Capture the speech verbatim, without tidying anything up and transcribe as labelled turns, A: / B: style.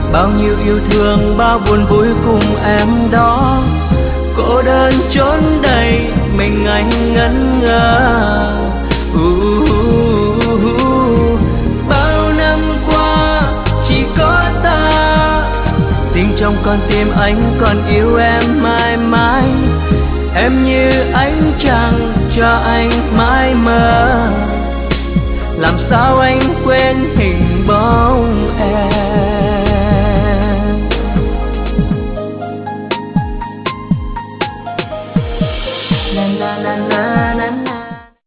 A: bao nhiêu yêu thương bao buồn vui cùng em đó. Cô đơn trốn đây mình anh ngẩn ngơ. uh, uh, uh. Bao năm qua chỉ có ta, tình trong con tim anh còn yêu em mãi mãi. Em như ánh trăng cho anh mãi mơ, làm sao anh quên hình bóng